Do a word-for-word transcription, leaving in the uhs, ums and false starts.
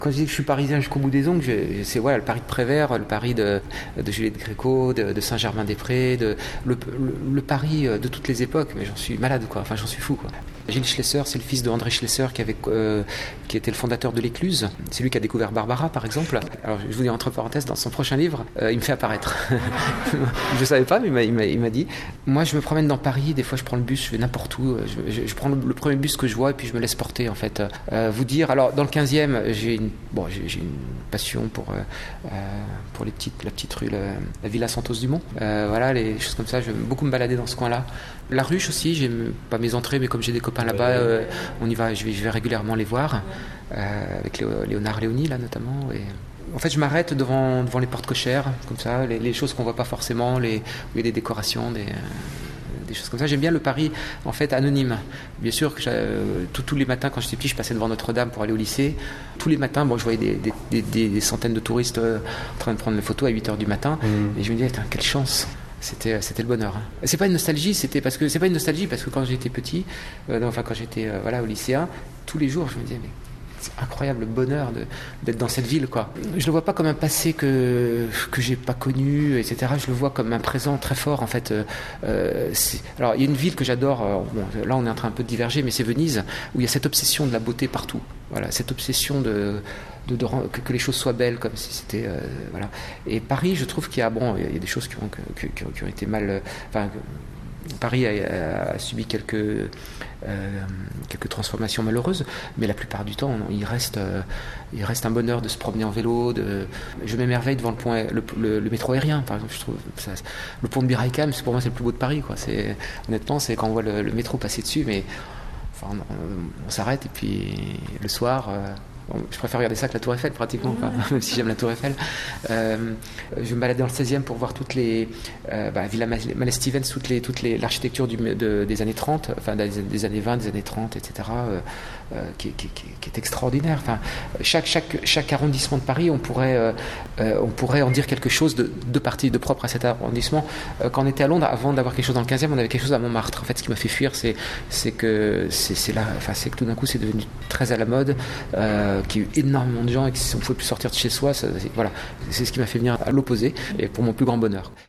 Quand je dis que je suis parisien jusqu'au bout des ongles, je, c'est ouais, le Paris de Prévert, le Paris de, de Juliette Gréco, de, de Saint-Germain-des-Prés, de, le, le, le Paris de toutes les époques, mais j'en suis malade, quoi. Enfin, j'en suis fou, quoi. Gilles Schlesser, c'est le fils de André Schlesser qui, avait, euh, qui était le fondateur de l'Écluse. C'est lui qui a découvert Barbara, par exemple. Alors, je vous dis entre parenthèses, dans son prochain livre, euh, il me fait apparaître. Je ne savais pas, mais il m'a, il, m'a, il m'a dit. Moi, je me promène dans Paris, des fois je prends le bus, je vais n'importe où. Je, je, je prends le, le premier bus que je vois et puis je me laisse porter, en fait. Euh, vous dire, alors, dans le quinzième, j'ai une, bon, j'ai, j'ai une passion pour, euh, pour les petites, la petite rue, la, la Villa Santos-Dumont. Euh, voilà, les choses comme ça, je vais beaucoup me balader dans ce coin-là. La Ruche aussi, j'aime pas mes entrées, mais comme j'ai des copains là-bas, euh, on y va, je vais, je vais régulièrement les voir, euh, avec Léo, Léonard Léoni, là, notamment. Et en fait, je m'arrête devant, devant les portes cochères, comme ça, les, les choses qu'on voit pas forcément, les, où il y a des décorations, des, euh, des choses comme ça. J'aime bien le Paris, en fait, anonyme. Bien sûr que euh, tout, tous les matins, quand j'étais petit, je passais devant Notre-Dame pour aller au lycée. Tous les matins, bon, je voyais des, des, des, des, des centaines de touristes euh, en train de prendre des photos à huit heures du matin, mmh. Et je me disais, quelle chance! C'était, c'était le bonheur. Hein. C'est pas une nostalgie, c'était parce que c'est pas une nostalgie parce que quand j'étais petit, euh, non, enfin quand j'étais euh, voilà au lycéen, tous les jours je me disais mais c'est incroyable le bonheur de, d'être dans cette ville, quoi. Je le vois pas comme un passé que que j'ai pas connu, et cetera. Je le vois comme un présent très fort, en fait. Euh, c'est... Alors il y a une ville que j'adore. Euh, bon, là on est en train un peu de diverger, mais c'est Venise, où il y a cette obsession de la beauté partout. Voilà, cette obsession de, de, de que, que les choses soient belles, comme si c'était euh, voilà. Et Paris, je trouve qu'il y a bon, il y a des choses qui ont qui, qui, qui ont été mal. Enfin, Paris a, a, a subi quelques, euh, quelques transformations malheureuses, mais la plupart du temps, il reste, euh, il reste un bonheur de se promener en vélo. De... Je m'émerveille devant le, pont, le, le, le métro aérien, par exemple. Je trouve ça, le pont de Biraïkam, c'est, pour moi, c'est le plus beau de Paris, quoi. C'est, honnêtement, c'est quand on voit le, le métro passer dessus, mais enfin, on, on, on s'arrête et puis le soir. Euh, je préfère regarder ça que la Tour Eiffel pratiquement, enfin, même si j'aime la Tour Eiffel. Euh, je me balade dans le seizième pour voir toutes les euh, bah, Villa Mallet-Stevens, toutes les, toutes les, l'architecture du, de, des années trente, enfin des, des années vingt, des années trente, et cetera. Euh, euh, qui, qui, qui, qui est extraordinaire. Enfin, chaque, chaque, chaque arrondissement de Paris, on pourrait, euh, euh, on pourrait en dire quelque chose de, de partie, de propre à cet arrondissement. Euh, quand on était à Londres, avant d'avoir quelque chose dans le quinzième, on avait quelque chose à Montmartre. En fait, ce qui m'a fait fuir, c'est, c'est que c'est, c'est là, enfin, c'est que tout d'un coup, c'est devenu très à la mode. Euh, qu'il y a eu énormément de gens et que si on ne pouvait plus sortir de chez soi, ça, c'est, voilà, c'est ce qui m'a fait venir à l'opposé et pour mon plus grand bonheur.